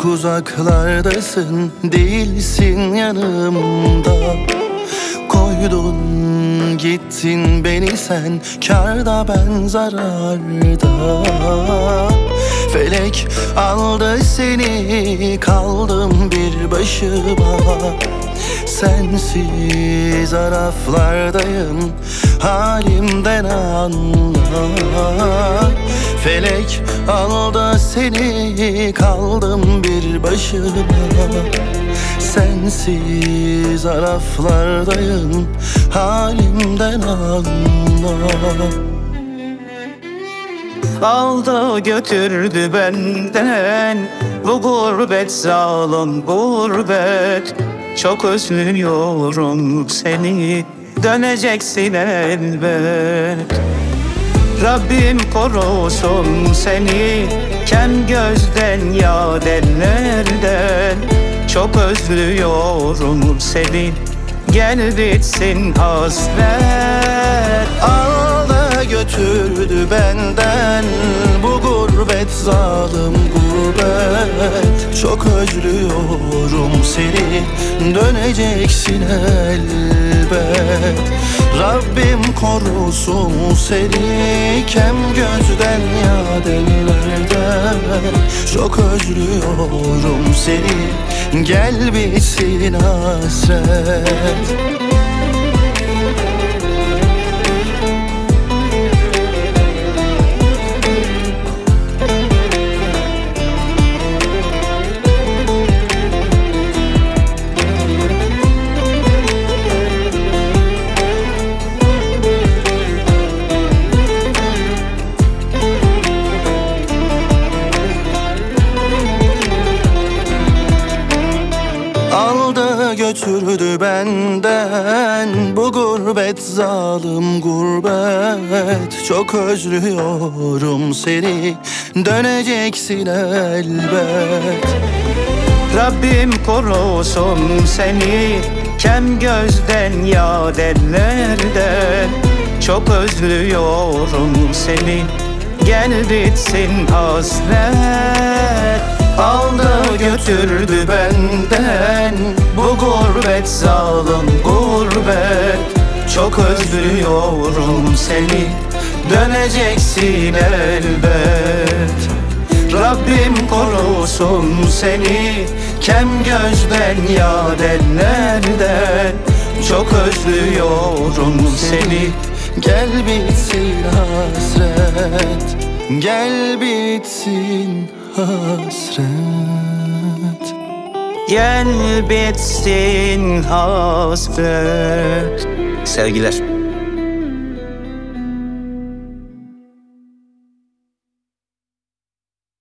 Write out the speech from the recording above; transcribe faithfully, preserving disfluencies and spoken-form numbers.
uzaklardasın, değilsin yanımda. Koydun gittin beni sen, kârda ben zararda. Felek aldı seni, kaldım bir başıma. Sensiz araflardayım, halimden anla. Felek aldı seni, kaldım bir başıma. Sensiz araflardayım, halimden anla. Aldı götürdü benden bu gurbet, zalim gurbet. Çok özlüyorum seni, döneceksin elbet. Rabbim korusun seni kem gözden, yad ellerden. Çok özlüyorum seni, gel bitsin hasret. Aldı götürdü benden bu gurbet, zalim gurbet. Çok özlüyorum seni, döneceksin elbet. Rabbim korusun seni kem gözden, yad ellerden. Çok özlüyorum seni, gel bitsin hasret. Aldı götürdü benden bu gurbet, zalim gurbet. Çok özlüyorum seni, döneceksin elbet. Rabbim korusun seni kem gözden, yad ellerden. Çok özlüyorum seni, gel bitsin hasret. Aldı götürdü benden bu gurbet, zalim gurbet. Çok özlüyorum seni, döneceksin elbet. Rabbim korusun seni kem gözden, yad ellerden. Çok özlüyorum seni, Gel bitsin hasret, gel bitsin hasret. gel bitsin hasret. Sevgiler.